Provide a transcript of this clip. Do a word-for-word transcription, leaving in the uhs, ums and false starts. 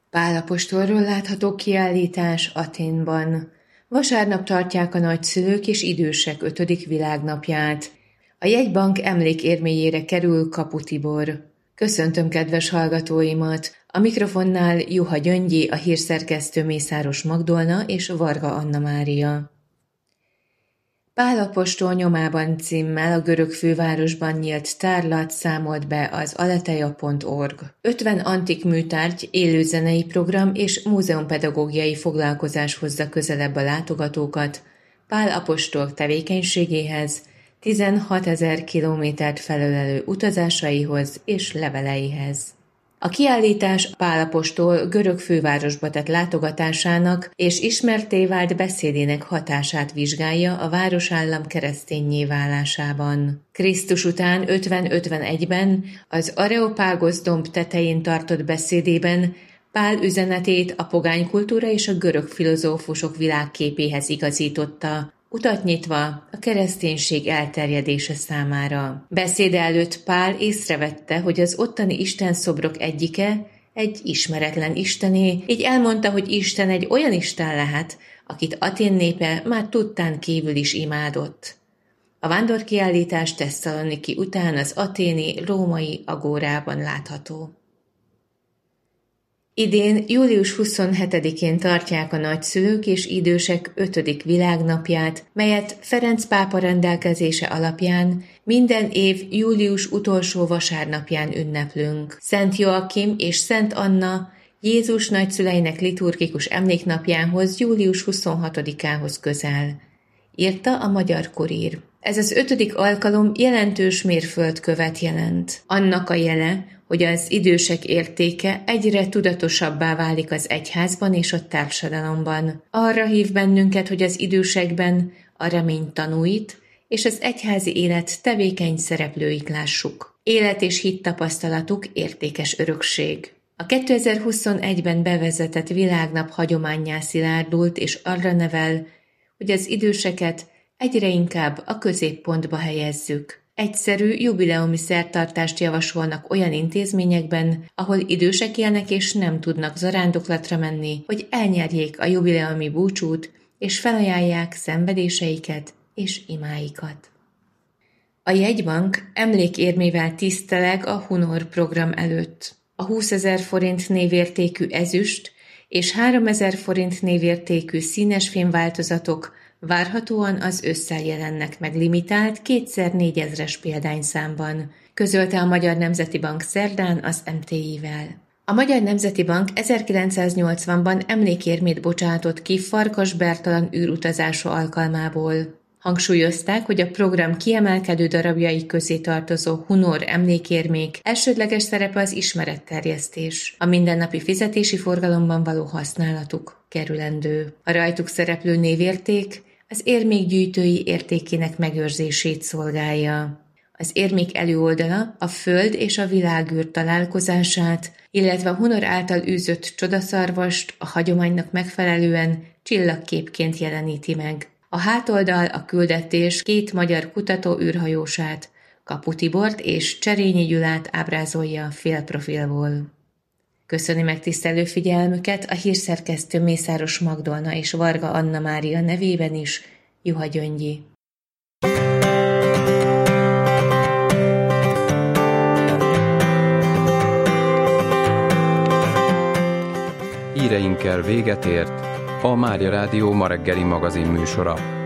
Pál apostolról látható kiállítás Athénban. Vasárnap tartják a nagyszülők és idősek ötödik világnapját. A jegybank emlékérméjére kerül Kapu Tibor. Köszöntöm kedves hallgatóimat! A mikrofonnál Juha Gyöngyi, a hírszerkesztő Mészáros Magdolna és Varga Anna Mária. Pál apostol nyomában címmel a görög fővárosban nyílt tárlat számolt be az aletheia pont org. ötven antik műtárgy, élőzenei program és múzeumpedagógiai foglalkozás hozza közelebb a látogatókat Pál apostol tevékenységéhez, tizenhatezer kilométert felölelő utazásaihoz és leveleihez. A kiállítás Pál apostol görög fővárosba tett látogatásának és ismertté vált beszédének hatását vizsgálja a városállam kereszténnyé válásában. Krisztus után ötven-ötvenegyben az Areopágosz domb tetején tartott beszédében Pál üzenetét a pogánykultúra és a görög filozófusok világképéhez igazította, utat nyitva a kereszténység elterjedése számára. Beszéde előtt Pál észrevette, hogy az ottani istenszobrok egyike egy ismeretlen istené, így elmondta, hogy Isten egy olyan isten lehet, akit Athén népe már tudtán kívül is imádott. A vándorkiállítás Tesszaloniki után az athéni római agórában látható. Idén július huszonhetedikén tartják a nagyszülők és idősek ötödik világnapját, melyet Ferenc pápa rendelkezése alapján minden év július utolsó vasárnapján ünneplünk. Szent Joakim és Szent Anna Jézus nagyszüleinek liturgikus emléknapjához július huszonhatodikához közel, írta a Magyar Kurír. Ez az ötödik alkalom jelentős mérföldkövet jelent. Annak a jele, hogy az idősek értéke egyre tudatosabbá válik az egyházban és a társadalomban. Arra hív bennünket, hogy az idősekben a remény tanúit és az egyházi élet tevékeny szereplőit lássuk. Élet és hit tapasztalatuk értékes örökség. A kétezer-huszonegyben bevezetett világnap hagyománnyá szilárdult és arra nevel, hogy az időseket egyre inkább a középpontba helyezzük. Egyszerű jubileumi szertartást javasolnak olyan intézményekben, ahol idősek élnek és nem tudnak zarándoklatra menni, hogy elnyerjék a jubileumi búcsút és felajánlják szenvedéseiket és imáikat. A jegybank emlékérmével tiszteleg a Hunor program előtt. A húszezer forint névértékű ezüst és háromezer forint névértékű színes fémváltozatok várhatóan az ősszel jelennek meg limitált kétszer négyezres példányszámban, közölte a Magyar Nemzeti Bank szerdán az em té i-vel. A Magyar Nemzeti Bank ezerkilencszáznyolcvanban emlékérmét bocsátott ki Farkas Bertalan űrutazása alkalmából. Hangsúlyozták, hogy a program kiemelkedő darabjai közé tartozó Hunor emlékérmék elsődleges szerepe az ismeretterjesztés, a mindennapi fizetési forgalomban való használatuk kerülendő. A rajtuk szereplő névérték az érmék gyűjtői értékének megőrzését szolgálja. Az érmék előoldala a föld és a világűr találkozását, illetve a Hunor által űzött csodaszarvast a hagyománynak megfelelően csillagképként jeleníti meg. A hátoldal a küldetés két magyar kutató űrhajósát, Kapu Tibort és Cserényi Gyulát ábrázolja félprofilból. Köszöni megtisztelő figyelmüket a hírszerkesztő Mészáros Magdolna és Varga Anna Mária nevében is, Juha Gyöngyi. Híreinkkel véget ért a Mária Rádió ma reggeli magazin műsora.